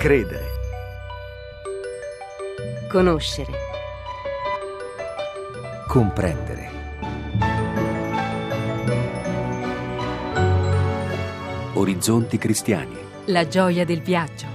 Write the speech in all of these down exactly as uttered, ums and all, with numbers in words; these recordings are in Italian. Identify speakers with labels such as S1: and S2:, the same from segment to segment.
S1: Credere.
S2: Conoscere.
S1: Comprendere. Orizzonti cristiani.
S2: La gioia del viaggio.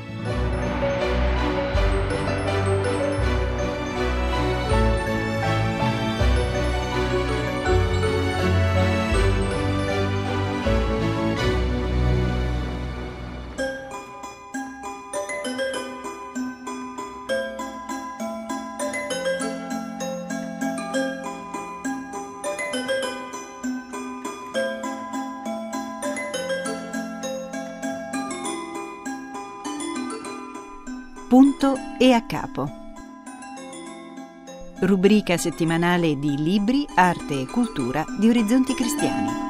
S3: Punto e a capo. Rubrica settimanale di libri, arte e cultura di Orizzonti Cristiani.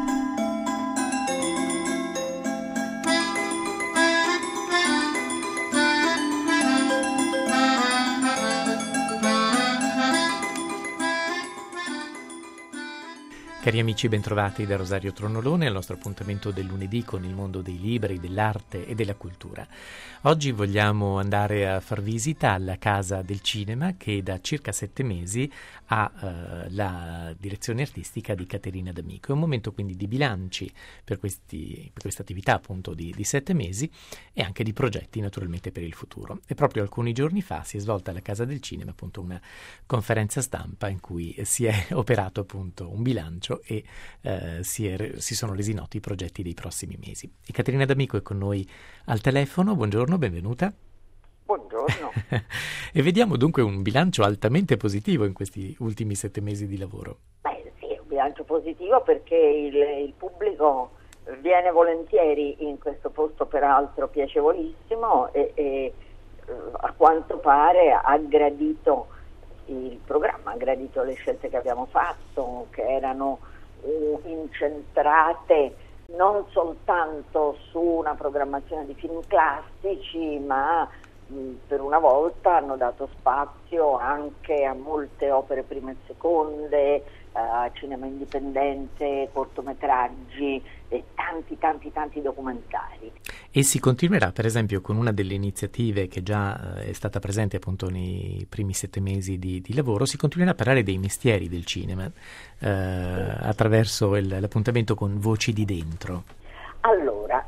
S4: Cari amici, bentrovati da Rosario Tronolone al nostro appuntamento del lunedì con il mondo dei libri, dell'arte e della cultura. Oggi vogliamo andare a far visita alla Casa del Cinema, che da circa sette mesi ha eh, la direzione artistica di Caterina D'Amico. È un momento quindi di bilanci per, questi, per questa attività appunto di, di sette mesi e anche di progetti naturalmente per il futuro. E proprio alcuni giorni fa si è svolta alla Casa del Cinema appunto una conferenza stampa in cui si è operato appunto un bilancio e eh, si, è, si sono resi noti i progetti dei prossimi mesi. E Caterina D'Amico è con noi al telefono. Buongiorno, benvenuta.
S5: Buongiorno.
S4: E vediamo dunque un bilancio altamente positivo in questi ultimi sette mesi di lavoro.
S5: Beh sì, è un bilancio positivo perché il, il pubblico viene volentieri in questo posto peraltro piacevolissimo e, e a quanto pare ha gradito il programma, ha gradito le scelte che abbiamo fatto, che erano uh, incentrate non soltanto su una programmazione di film classici, ma mh, per una volta hanno dato spazio anche a molte opere prime e seconde, a cinema indipendente, cortometraggi e tanti tanti tanti documentari.
S4: E si continuerà per esempio con una delle iniziative che già eh, è stata presente appunto nei primi sette mesi di, di lavoro, si continuerà a parlare dei mestieri del cinema eh, sì. attraverso il, l'appuntamento con Voci di Dentro.
S5: Allora,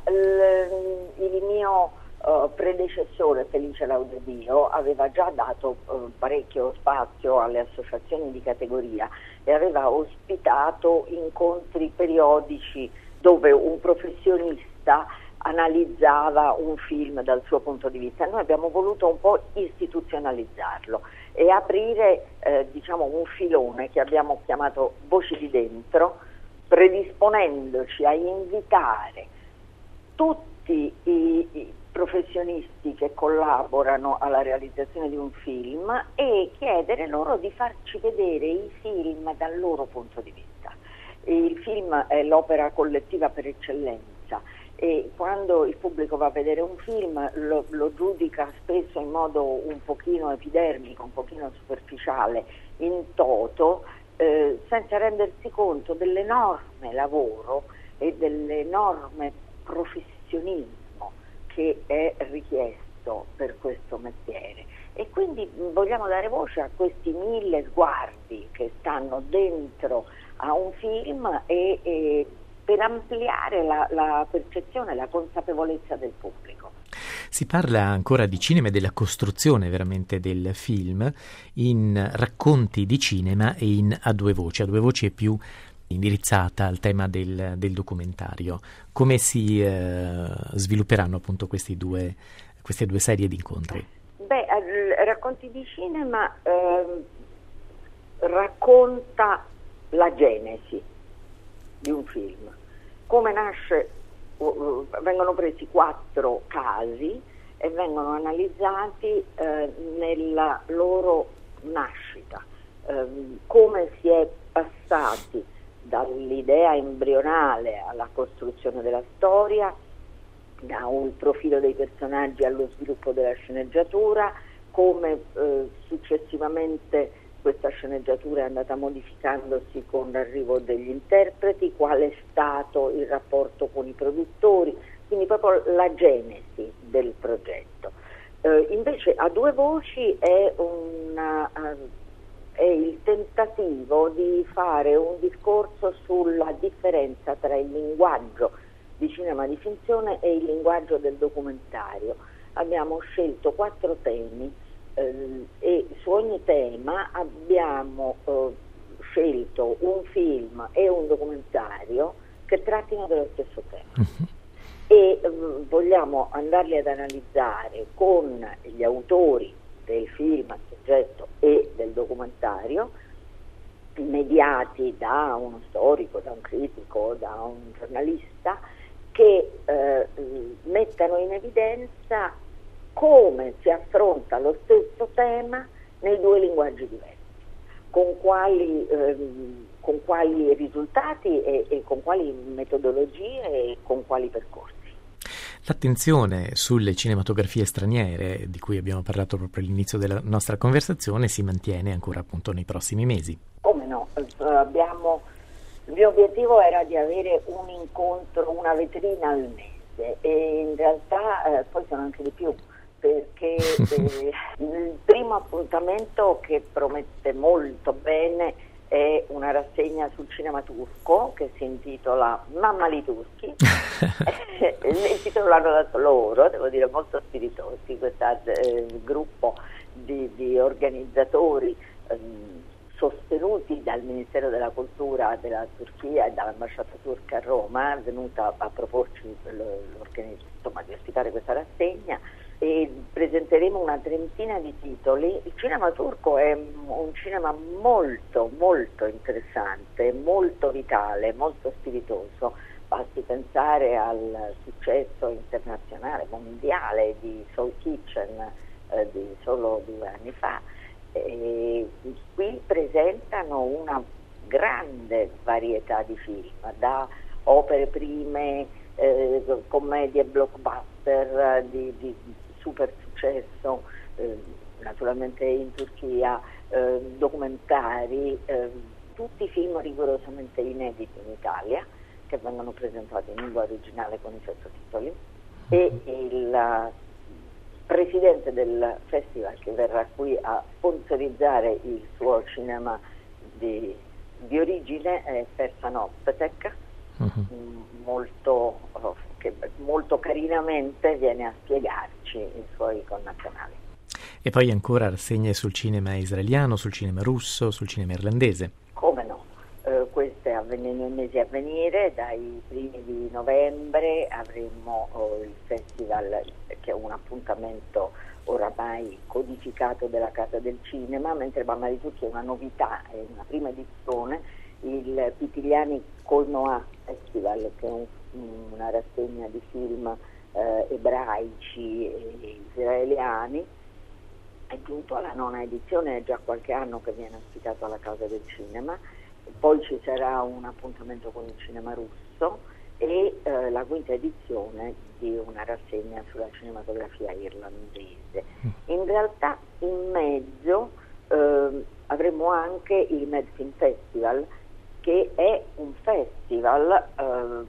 S5: il, il mio uh, predecessore Felice Laudedio aveva già dato uh, parecchio spazio alle associazioni di categoria e aveva ospitato incontri periodici dove un professionista analizzava un film dal suo punto di vista. Noi abbiamo voluto un po' istituzionalizzarlo e aprire eh, diciamo un filone che abbiamo chiamato Voci di Dentro, predisponendoci a invitare tutti i, i professionisti che collaborano alla realizzazione di un film e chiedere loro di farci vedere i film dal loro punto di vista. Il film è l'opera collettiva per eccellenza e quando il pubblico va a vedere un film lo, lo giudica spesso in modo un pochino epidermico, un pochino superficiale, in toto, eh, senza rendersi conto dell'enorme lavoro e dell'enorme professionismo che è richiesto per questo mestiere. E quindi vogliamo dare voce a questi mille sguardi che stanno dentro a un film e, e per ampliare la, la percezione, la consapevolezza del pubblico.
S4: Si parla ancora di cinema e della costruzione veramente del film in racconti di cinema e in A Due Voci. A Due Voci è più indirizzata al tema del, del documentario. Come si eh, svilupperanno appunto questi due, queste due serie di incontri?
S5: Beh, Racconti di cinema eh, racconta la genesi di un film. Come nasce, uh, vengono presi quattro casi e vengono analizzati eh, nella loro nascita, eh, come si è passati dall'idea embrionale alla costruzione della storia, da un profilo dei personaggi allo sviluppo della sceneggiatura, come eh, successivamente questa sceneggiatura è andata modificandosi con l'arrivo degli interpreti, qual è stato il rapporto con i produttori, quindi proprio la genesi del progetto. Eh, invece A due voci è, una, uh, è il tentativo di fare un discorso sulla differenza tra il linguaggio di cinema di finzione e il linguaggio del documentario. Abbiamo scelto quattro temi eh, e su ogni tema abbiamo eh, scelto un film e un documentario che trattino dello stesso tema. Uh-huh. E eh, vogliamo andarli ad analizzare con gli autori del film a soggetto e del documentario, mediati da uno storico, da un critico, da un giornalista, che eh, mettano in evidenza come si affronta lo stesso tema nei due linguaggi diversi, con quali, ehm, con quali risultati e, e con quali metodologie e con quali percorsi.
S4: L'attenzione sulle cinematografie straniere, di cui abbiamo parlato proprio all'inizio della nostra conversazione, si mantiene ancora appunto nei prossimi mesi.
S5: Come no? Abbiamo, il mio obiettivo era di avere un incontro, una vetrina al mese, e in realtà eh, poi sono anche di più, perché eh, il primo appuntamento, che promette molto bene, è una rassegna sul cinema turco che si intitola Mammali turchi. Il titolo l'hanno dato loro, devo dire, molto spiritosi, questo eh, gruppo di, di organizzatori eh, sostenuti dal Ministero della Cultura della Turchia e dall'ambasciata turca a Roma, è venuta a proporci insomma, di ospitare questa rassegna, e presenteremo una trentina di titoli. Il cinema turco è un cinema molto molto interessante, molto vitale, molto spiritoso. Basti pensare al successo internazionale, mondiale di Soul Kitchen eh, di solo due anni fa. E qui presentano una grande varietà di film, da opere prime, eh, commedie blockbuster di, di super successo, eh, naturalmente in Turchia, eh, documentari, eh, tutti film rigorosamente inediti in Italia, che vengono presentati in lingua originale con i sottotitoli, e il presidente del festival, che verrà qui a sponsorizzare il suo cinema di, di origine, è Fersanov Petek, uh-huh. molto, che molto carinamente viene a spiegarci i suoi connazionali.
S4: E poi ancora rassegne sul cinema israeliano, sul cinema russo, sul cinema irlandese.
S5: Come no? Uh, queste avven- nei mesi a venire, dai primi di novembre avremo uh, il festival, che è un appuntamento oramai codificato della Casa del Cinema, mentre Mammali turchi è una novità, è una prima edizione, il Pitiliani Kolnoa Festival, che è un, una rassegna di film uh, ebraici e israeliani. È giunto alla nona edizione, è già qualche anno che viene ospitato alla Casa del Cinema. Poi ci sarà un appuntamento con il cinema russo e eh, la quinta edizione di una rassegna sulla cinematografia irlandese. In realtà in mezzo eh, avremo anche il Medfilm Festival, che è un festival eh,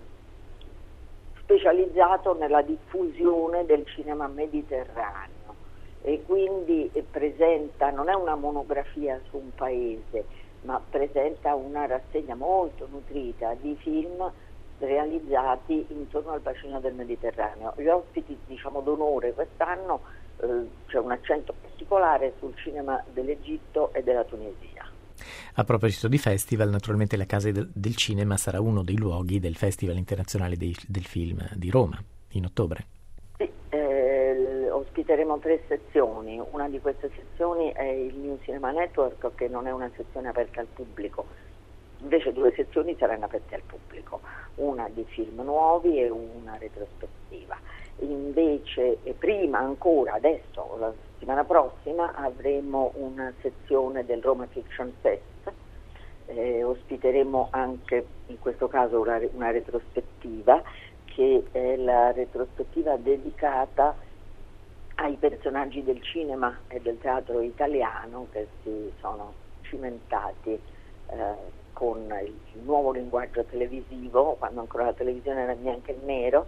S5: specializzato nella diffusione del cinema mediterraneo, e quindi eh, presenta, non è una monografia su un paese, ma presenta una rassegna molto nutrita di film realizzati intorno al bacino del Mediterraneo. Gli ospiti, diciamo, d'onore quest'anno, eh, c'è un accento particolare sul cinema dell'Egitto e della Tunisia.
S4: A proposito di festival, naturalmente la Casa del, del Cinema sarà uno dei luoghi del Festival Internazionale dei, del Film di Roma in ottobre.
S5: Sì, eh, ospiteremo tre sezioni. Una di queste sezioni è il New Cinema Network, che non è una sezione aperta al pubblico, invece due sezioni saranno aperte al pubblico, una di film nuovi e una retrospettiva. Invece prima ancora, adesso, la settimana prossima, avremo una sezione del Roma Fiction Fest, eh, ospiteremo anche in questo caso una, una retrospettiva, che è la retrospettiva dedicata ai personaggi del cinema e del teatro italiano che si sono cimentati eh, con il nuovo linguaggio televisivo, quando ancora la televisione era in bianco e nero,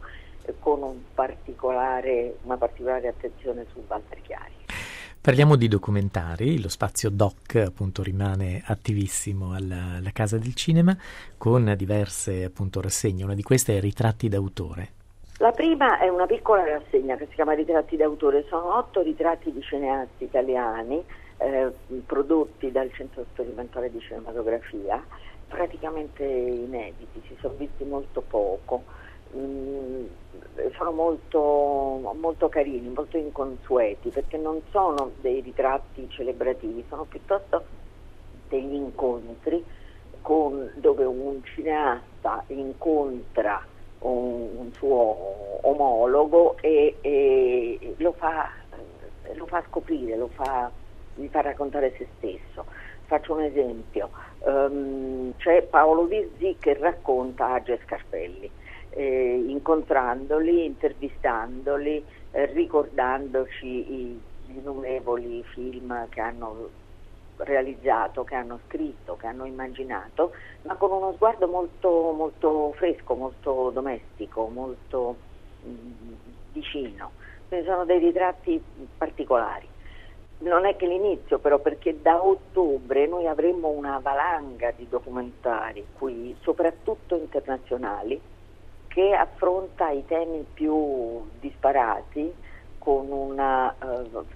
S5: eh, con un particolare, una particolare attenzione su Walter Chiari.
S4: Parliamo di documentari, lo spazio doc appunto rimane attivissimo alla, alla Casa del Cinema con diverse appunto rassegne, una di queste è Ritratti d'autore.
S5: La prima è una piccola rassegna che si chiama Ritratti d'autore, sono otto ritratti di cineasti italiani eh, prodotti dal Centro Sperimentale di Cinematografia, praticamente inediti, si sono visti molto poco. Mm, sono molto, molto carini, molto inconsueti, perché non sono dei ritratti celebrativi, sono piuttosto degli incontri con, dove un cineasta incontra un, un suo omologo e, e lo, fa, lo fa scoprire, lo fa, gli fa raccontare se stesso. Faccio un esempio, um, c'è Paolo Virzì che racconta Age Scarpelli. Eh, incontrandoli, intervistandoli, eh, ricordandoci i, gli innumerevoli film che hanno realizzato, che hanno scritto, che hanno immaginato, ma con uno sguardo molto, molto fresco, molto domestico, molto mh, vicino. Quindi sono dei ritratti particolari. Non è che l'inizio però, perché da ottobre noi avremo una valanga di documentari qui, soprattutto internazionali, che affronta i temi più disparati con una uh,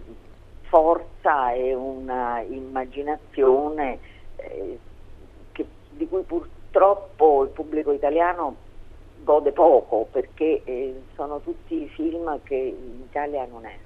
S5: forza e una immaginazione eh, che, di cui purtroppo il pubblico italiano gode poco, perché eh, sono tutti film che in Italia non escono.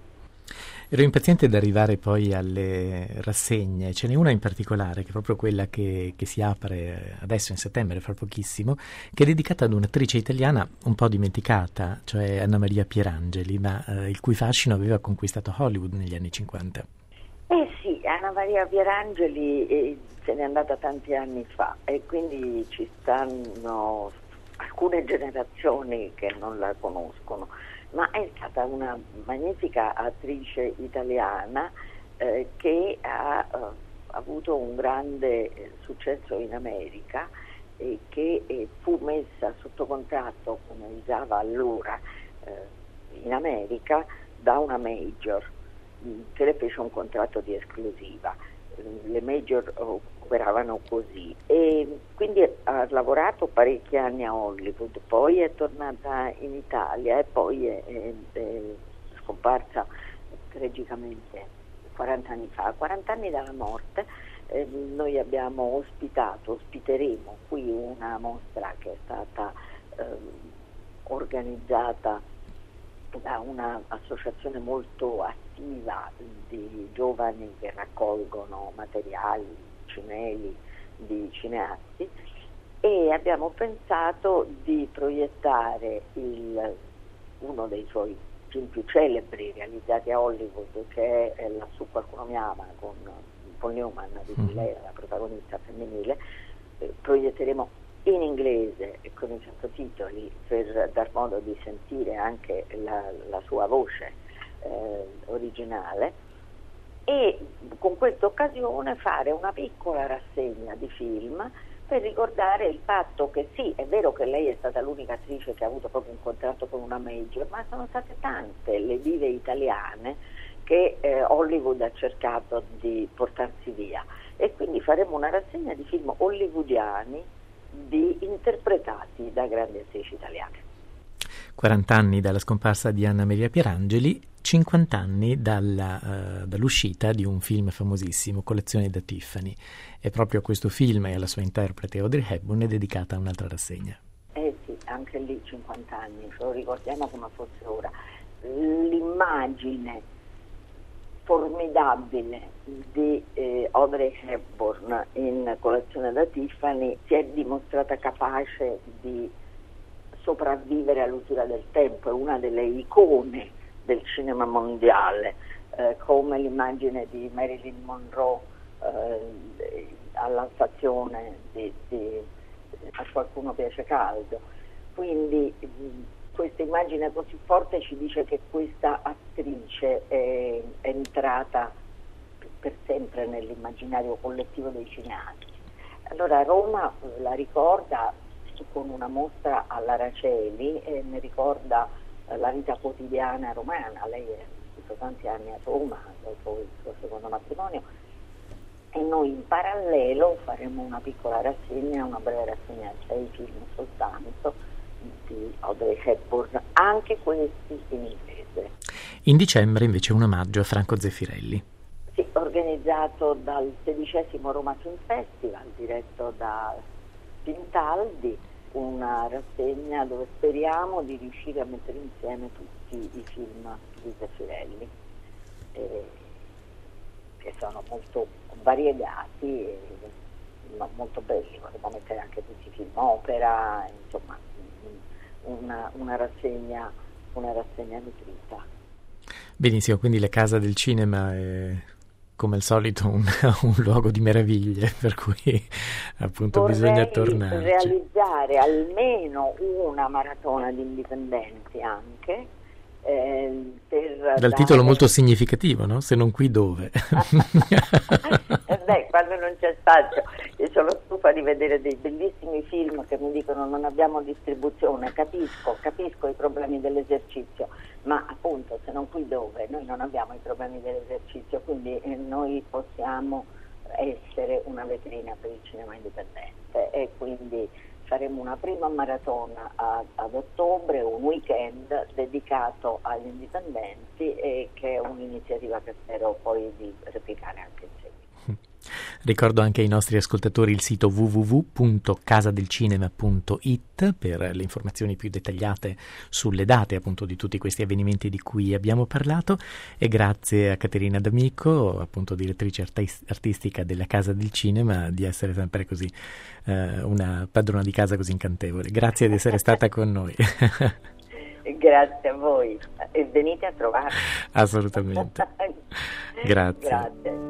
S4: Ero impaziente ad arrivare poi alle rassegne, ce n'è una in particolare che è proprio quella che, che si apre adesso in settembre, fra pochissimo, che è dedicata ad un'attrice italiana un po' dimenticata, cioè Anna Maria Pierangeli, ma eh, il cui fascino aveva conquistato Hollywood negli anni cinquanta.
S5: Eh sì, Anna Maria Pierangeli eh, se n'è andata tanti anni fa e quindi ci stanno alcune generazioni che non la conoscono. Ma è stata una magnifica attrice italiana eh, che ha eh, avuto un grande eh, successo in America e che eh, fu messa sotto contratto, come usava allora eh, in America, da una major mh, che le fece un contratto di esclusiva. Le major operavano così e quindi ha lavorato parecchi anni a Hollywood, poi è tornata in Italia e poi è, è, è scomparsa tragicamente quaranta anni fa, quaranta anni dalla morte. Eh, noi abbiamo ospitato, ospiteremo qui una mostra che è stata eh, organizzata da un'associazione molto attiva di giovani che raccolgono materiali, cimeli di cineasti, e abbiamo pensato di proiettare il, uno dei suoi film più celebri realizzati a Hollywood, che è Lassù qualcuno mi ama, con Paul Newman, di cui lei è la protagonista femminile. Eh, proietteremo in inglese e con i sottotitoli per dar modo di sentire anche la, la sua voce eh, originale, e con questa occasione fare una piccola rassegna di film per ricordare il fatto che sì, è vero che lei è stata l'unica attrice che ha avuto proprio un contratto con una major, ma sono state tante le dive italiane che eh, Hollywood ha cercato di portarsi via, e quindi faremo una rassegna di film hollywoodiani di interpretati da grandi attrici italiane.
S4: quaranta anni dalla scomparsa di Anna Maria Pierangeli, cinquanta anni dalla, uh, dall'uscita di un film famosissimo, Colazione da Tiffany. E proprio a questo film e alla sua interprete Audrey Hepburn è dedicata un'altra rassegna.
S5: Eh sì, anche lì cinquanta anni, ce lo ricordiamo come fosse ora. L'immagine formidabile di eh, Audrey Hepburn in Colazione da Tiffany si è dimostrata capace di sopravvivere all'usura del tempo, è una delle icone del cinema mondiale, eh, come l'immagine di Marilyn Monroe eh, alla stazione di, di A qualcuno piace caldo. Quindi questa immagine così forte ci dice che questa attrice è entrata per sempre nell'immaginario collettivo dei cineasti. Allora Roma la ricorda con una mostra all'Araceli e mi ricorda eh, la vita quotidiana romana. Lei è vissuto tanti anni a Roma dopo il suo secondo matrimonio, e noi in parallelo faremo una piccola rassegna, una breve rassegna di sei film soltanto di Audrey Hepburn, anche questi in inglese.
S4: In dicembre invece un omaggio a Franco Zeffirelli.
S5: Sì, organizzato dal sedicesimo Roma Film Festival, diretto da Pintaldi, una rassegna dove speriamo di riuscire a mettere insieme tutti i film di Zeffirelli, eh, che sono molto variegati e ma molto belli. Vorremmo mettere anche tutti i film opera, insomma una, una rassegna una rassegna nutrita.
S4: Benissimo, quindi la Casa del Cinema è come al solito un, un luogo di meraviglie, per cui appunto
S5: Vorrei
S4: bisogna tornarci.
S5: realizzare almeno una maratona di indipendenti anche, eh, per
S4: dal
S5: dare...
S4: titolo molto significativo, no? Se non qui dove?
S5: Beh, quando non c'è spazio, io sono stufa di vedere dei bellissimi film che mi dicono non abbiamo distribuzione. Capisco, capisco i problemi dell'esercizio, ma appunto se non qui dove? Noi non abbiamo i problemi dell'esercizio, quindi eh, noi possiamo essere una vetrina per il cinema indipendente, e quindi faremo una prima maratona a, ad ottobre, un weekend dedicato agli indipendenti, e che è un'iniziativa che spero poi di replicare anche in seguito.
S4: Ricordo anche ai nostri ascoltatori il sito w w w punto casadelcinema punto i t per le informazioni più dettagliate sulle date appunto di tutti questi avvenimenti di cui abbiamo parlato, e grazie a Caterina D'Amico, appunto direttrice artis- artistica della Casa del Cinema, di essere sempre così eh, una padrona di casa così incantevole. Grazie di essere stata con noi.
S5: Grazie a voi e venite a trovarci.
S4: Assolutamente. Grazie.
S5: Grazie.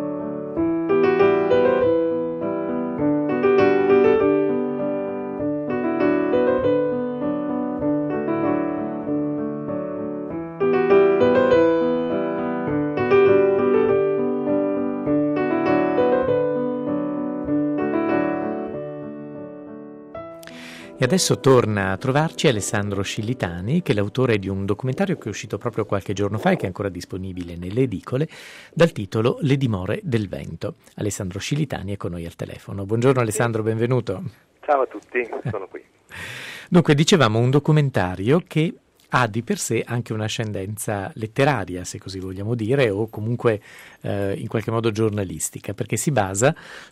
S4: E adesso torna a trovarci Alessandro Scillitani, che è l'autore di un documentario che è uscito proprio qualche giorno fa e che è ancora disponibile nelle edicole, dal titolo Le dimore del vento. Alessandro Scillitani è con noi al telefono. Buongiorno Alessandro, benvenuto.
S6: Ciao a tutti, sono qui.
S4: Dunque, dicevamo un documentario che ha di per sé anche un'ascendenza letteraria, se così vogliamo dire, o comunque eh, in qualche modo giornalistica, perché si basa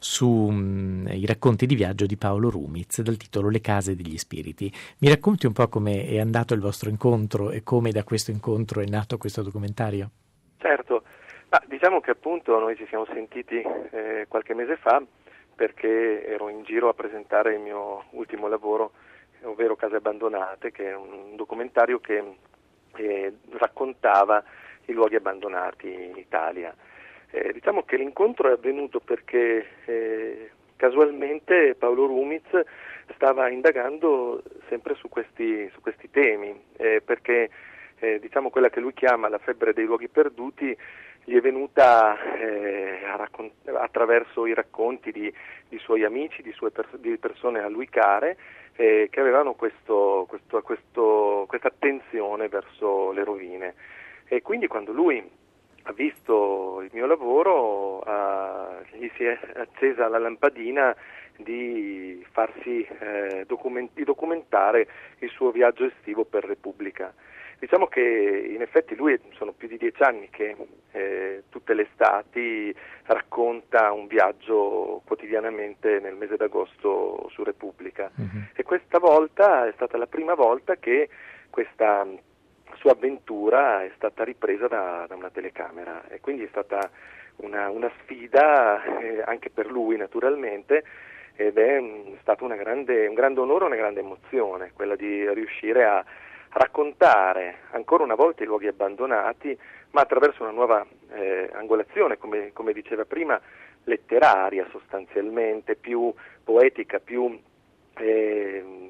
S4: sui racconti di viaggio di Paolo Rumiz dal titolo Le case degli spiriti. Mi racconti un po' come è andato il vostro incontro e come da questo incontro è nato questo documentario?
S6: Certo, ma diciamo che appunto noi ci siamo sentiti eh, qualche mese fa, perché ero in giro a presentare il mio ultimo lavoro, ovvero Case abbandonate, che è un documentario che eh, raccontava i luoghi abbandonati in Italia. Eh, diciamo che l'incontro è avvenuto perché eh, casualmente Paolo Rumiz stava indagando sempre su questi, su questi temi, eh, perché eh, diciamo quella che lui chiama la febbre dei luoghi perduti gli è venuta eh, a raccont- attraverso i racconti di, di suoi amici, di, sue pers- di persone a lui care, eh, che avevano questo, questo, questo, questa attenzione verso le rovine. E quindi quando lui ha visto il mio lavoro eh, gli si è accesa la lampadina di farsi eh, document- di documentare il suo viaggio estivo per Repubblica. Diciamo che in effetti lui sono più di dieci anni che eh, tutte le estati racconta un viaggio quotidianamente nel mese d'agosto su Repubblica, uh-huh. E questa volta è stata la prima volta che questa sua avventura è stata ripresa da, da una telecamera, e quindi è stata una, una sfida eh, anche per lui naturalmente, ed è um, stato una grande, un grande onore, una grande emozione quella di riuscire a raccontare ancora una volta i luoghi abbandonati, ma attraverso una nuova eh, angolazione, come, come diceva prima, letteraria sostanzialmente, più poetica, più, eh,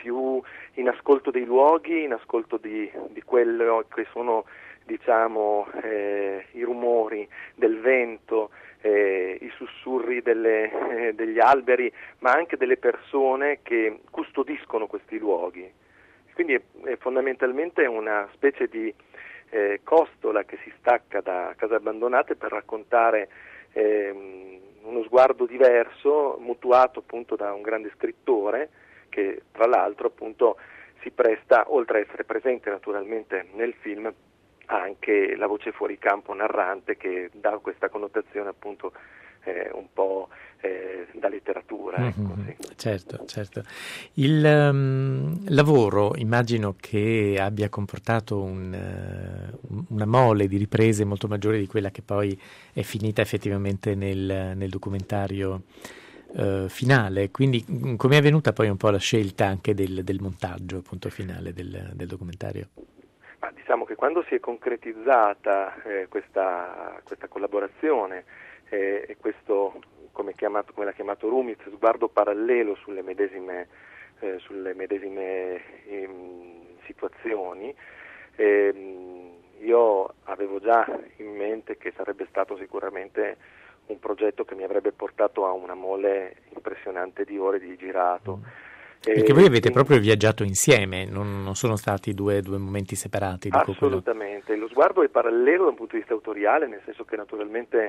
S6: più in ascolto dei luoghi, in ascolto di, di quello che sono, diciamo, eh, i rumori del vento, eh, i sussurri delle, eh, degli alberi, ma anche delle persone che custodiscono questi luoghi. Quindi è, è fondamentalmente una specie di eh, costola che si stacca da Case Abbandonate per raccontare eh, uno sguardo diverso, mutuato appunto da un grande scrittore che tra l'altro appunto si presta, oltre a essere presente naturalmente nel film, anche la voce fuori campo narrante che dà questa connotazione appunto eh, un po' eh, da letteratura.
S4: Mm-hmm.
S6: Ecco, sì.
S4: Certo, certo. Il um, lavoro immagino che abbia comportato un, uh, una mole di riprese molto maggiore di quella che poi è finita effettivamente nel, nel documentario uh, finale, quindi come è venuta poi un po' la scelta anche del, del montaggio appunto finale del, del documentario?
S6: Ma diciamo che quando si è concretizzata eh, questa, questa collaborazione eh, e questo, come, chiamato, come l'ha chiamato Rumiz, sguardo parallelo sulle medesime, eh, sulle medesime ehm, situazioni, ehm, io avevo già in mente che sarebbe stato sicuramente un progetto che mi avrebbe portato a una mole impressionante di ore di girato.
S4: Mm. Perché voi avete proprio viaggiato insieme, non, non sono stati due, due momenti separati. Dico
S6: assolutamente, quello. Lo sguardo è parallelo da un punto di vista autoriale, nel senso che naturalmente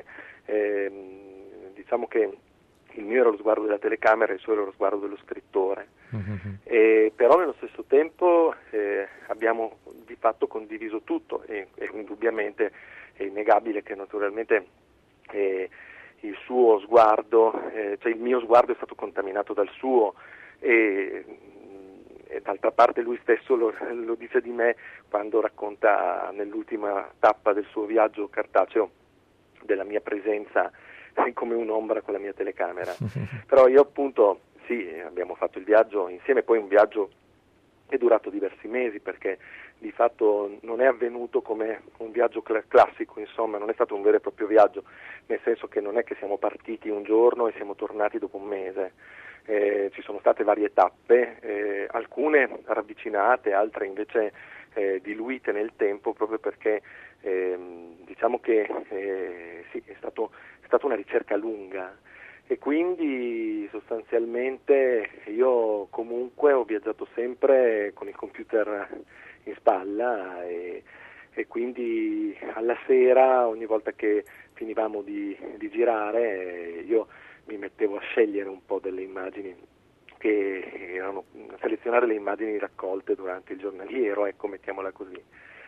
S6: ehm, diciamo che il mio era lo sguardo della telecamera e il suo era lo sguardo dello scrittore, mm-hmm. e, però nello stesso tempo eh, abbiamo di fatto condiviso tutto e, e indubbiamente è innegabile che naturalmente eh, il suo sguardo, eh, cioè il mio sguardo è stato contaminato dal suo. E, e d'altra parte lui stesso lo, lo dice di me quando racconta nell'ultima tappa del suo viaggio cartaceo della mia presenza come un'ombra con la mia telecamera. Però io appunto sì, abbiamo fatto il viaggio insieme, poi un viaggio è durato diversi mesi perché di fatto non è avvenuto come un viaggio cl- classico, insomma non è stato un vero e proprio viaggio, nel senso che non è che siamo partiti un giorno e siamo tornati dopo un mese. Eh, ci sono state varie tappe, eh, alcune ravvicinate, altre invece eh, diluite nel tempo, proprio perché eh, diciamo che eh, sì, è, stato, è stata una ricerca lunga e quindi sostanzialmente io comunque ho viaggiato sempre con il computer in spalla e, e quindi alla sera ogni volta che finivamo di, di girare io mi mettevo a scegliere un po' delle immagini che erano, a selezionare le immagini raccolte durante il giornaliero, ecco, mettiamola così.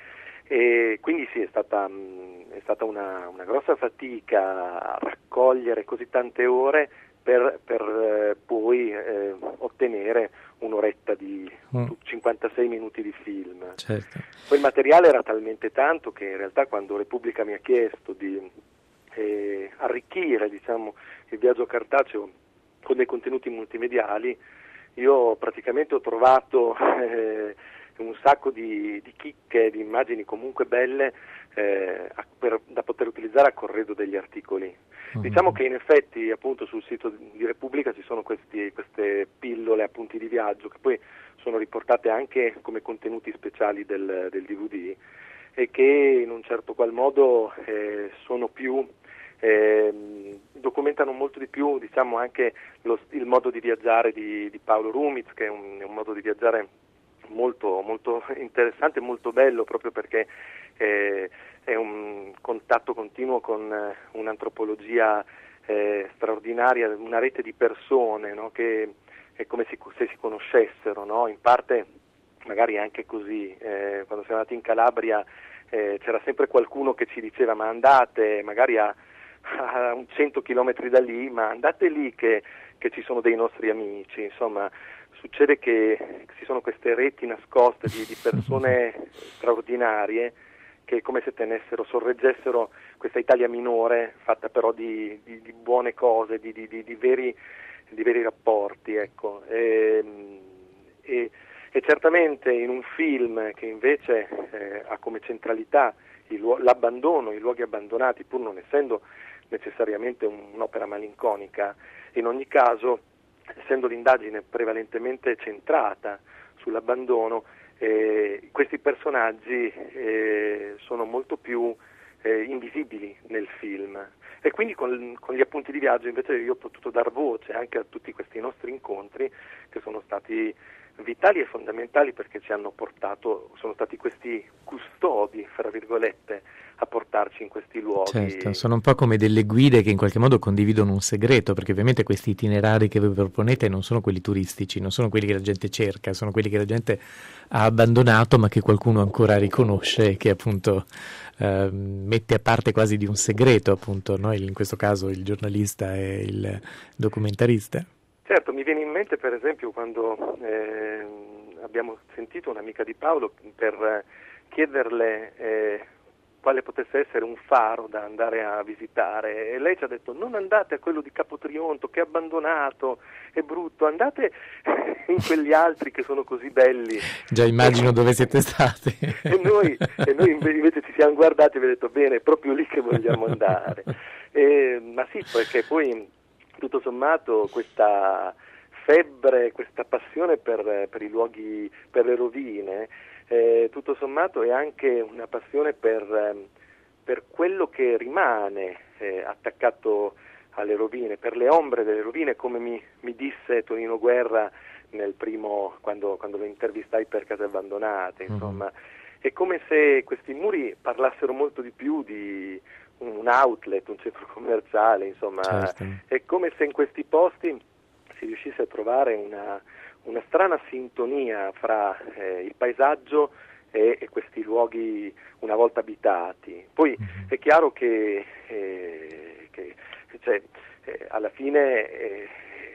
S6: E quindi sì, è stata, è stata una, una grossa fatica raccogliere così tante ore per, per eh, poi eh, ottenere un'oretta di mm. cinquantasei minuti di film.
S4: Certo.
S6: Quel materiale era talmente tanto che in realtà quando Repubblica mi ha chiesto di Eh, arricchire diciamo il viaggio cartaceo con dei contenuti multimediali, io praticamente ho trovato eh, un sacco di, di chicche, di immagini comunque belle eh, a, per, da poter utilizzare a corredo degli articoli. Mm-hmm. Diciamo che in effetti appunto sul sito di Repubblica ci sono questi, queste pillole, appunti di viaggio che poi sono riportate anche come contenuti speciali del, del D V D e che in un certo qual modo eh, sono più Eh, documentano molto di più diciamo anche lo, il modo di viaggiare di, di Paolo Rumiz, che è un, è un modo di viaggiare molto, molto interessante, molto bello, proprio perché eh, è un contatto continuo con eh, un'antropologia eh, straordinaria, una rete di persone, no? Che è come se, se si conoscessero, no? In parte magari anche così, eh, quando siamo andati in Calabria eh, c'era sempre qualcuno che ci diceva ma andate magari a a un cento chilometri da lì, ma andate lì che, che ci sono dei nostri amici, insomma succede che ci sono queste reti nascoste di, di persone straordinarie che come se tenessero, sorreggessero questa Italia minore fatta però di, di, di buone cose, di, di, di, di, veri, di veri rapporti, ecco. E, e, e certamente in un film che invece eh, ha come centralità il, l'abbandono, i luoghi abbandonati, pur non essendo necessariamente un'opera malinconica, in ogni caso essendo l'indagine prevalentemente centrata sull'abbandono, eh, questi personaggi eh, sono molto più eh, invisibili nel film, e quindi con, con gli appunti di viaggio invece io ho potuto dar voce anche a tutti questi nostri incontri, che sono stati vitali e fondamentali, perché ci hanno portato, sono stati questi custodi, fra virgolette, a portarci in questi luoghi.
S4: Certo, sono un po' come delle guide che in qualche modo condividono un segreto, perché ovviamente questi itinerari che voi proponete non sono quelli turistici, non sono quelli che la gente cerca, sono quelli che la gente ha abbandonato ma che qualcuno ancora riconosce e che appunto eh, mette a parte quasi di un segreto, appunto, no? In questo caso il giornalista e il documentarista.
S6: Certo, mi viene in mente per esempio quando eh, abbiamo sentito un'amica di Paolo per chiederle eh, quale potesse essere un faro da andare a visitare, e lei ci ha detto: non andate a quello di Capotrionto che è abbandonato, è brutto, andate in quegli altri che sono così belli.
S4: Già immagino dove siete stati.
S6: e, noi, e noi invece ci siamo guardati e abbiamo detto: bene, è proprio lì che vogliamo andare. E, ma sì, perché poi tutto sommato questa febbre, questa passione per, per i luoghi, per le rovine, eh, tutto sommato è anche una passione per, eh, per quello che rimane eh, attaccato alle rovine, per le ombre delle rovine, come mi, mi disse Tonino Guerra nel primo, quando, quando lo intervistai per Case Abbandonate, insomma. Mm-hmm. È come se questi muri parlassero molto di più di un outlet, un centro commerciale, insomma. Certo. È come se in questi posti si riuscisse a trovare una, una strana sintonia fra eh, il paesaggio e, e questi luoghi una volta abitati. Poi mm-hmm. è chiaro che, eh, che cioè, eh, alla fine eh,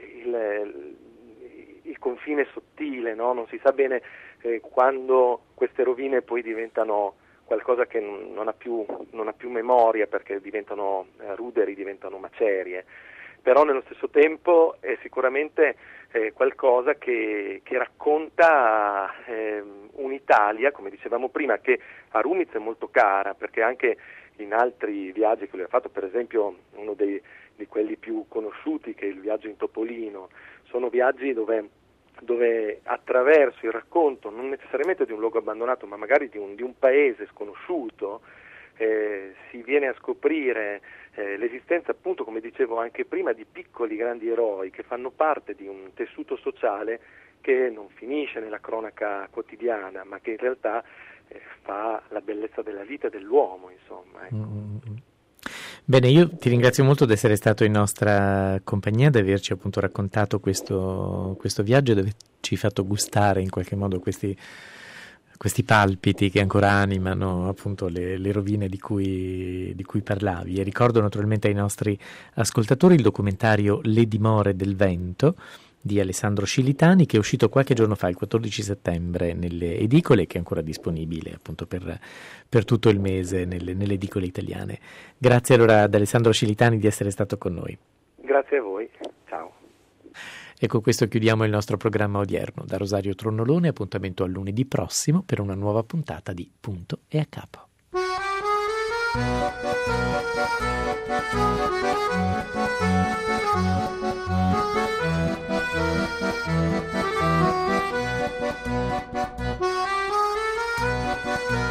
S6: il, il confine è sottile, no? Non si sa bene eh, quando queste rovine poi diventano qualcosa che non ha più, non ha più memoria, perché diventano eh, ruderi, diventano macerie, però nello stesso tempo è sicuramente eh, qualcosa che, che racconta eh, un'Italia, come dicevamo prima, che a Rumiz è molto cara, perché anche in altri viaggi che lui ha fatto, per esempio uno dei, di quelli più conosciuti, che è il viaggio in Topolino, sono viaggi dove dove attraverso il racconto non necessariamente di un luogo abbandonato, ma magari di un, di un paese sconosciuto, eh, si viene a scoprire eh, l'esistenza, appunto, come dicevo anche prima, di piccoli grandi eroi che fanno parte di un tessuto sociale che non finisce nella cronaca quotidiana, ma che in realtà eh, fa la bellezza della vita dell'uomo, insomma. Ecco.
S4: Mm-hmm. Bene, io ti ringrazio molto di essere stato in nostra compagnia, di averci appunto raccontato questo, questo viaggio, di averci fatto gustare in qualche modo questi, questi palpiti che ancora animano appunto le, le rovine di cui, di cui parlavi. E ricordo naturalmente ai nostri ascoltatori il documentario Le dimore del vento di Alessandro Scilitani, che è uscito qualche giorno fa, il quattordici settembre, nelle edicole, che è ancora disponibile appunto per, per tutto il mese nelle, nelle edicole italiane. Grazie allora ad Alessandro Scilitani di essere stato con noi.
S6: Grazie a voi, ciao.
S4: E con questo chiudiamo il nostro programma odierno. Da Rosario Tronnolone, appuntamento a lunedì prossimo per una nuova puntata di Punto e a Capo. Thank you.